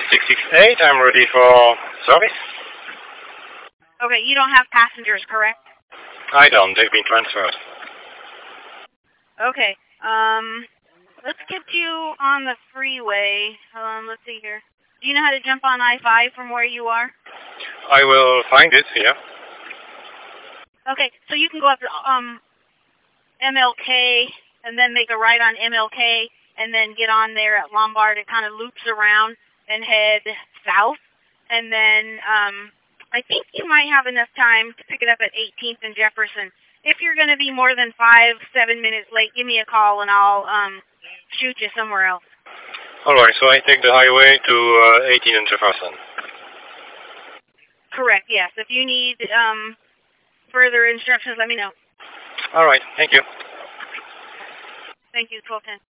668, I'm ready for service. Okay, you don't have passengers, correct? I don't. They've been transferred. Okay. Let's get you on the freeway. Let's see here. Do you know how to jump on I-5 from where you are? I will find it, yeah. Okay, so you can go up to MLK and then make a right on MLK and then get on there at Lombard. It kind of loops around and head south. And then I think you might have enough time to pick it up at 18th and Jefferson. If you're going to be more than 5-7 minutes late, give me a call and I'll shoot you somewhere else. All right, so I take the highway to 18 and Jefferson. Correct, yes. If you need further instructions, let me know. All right, thank you. Thank you, 1210.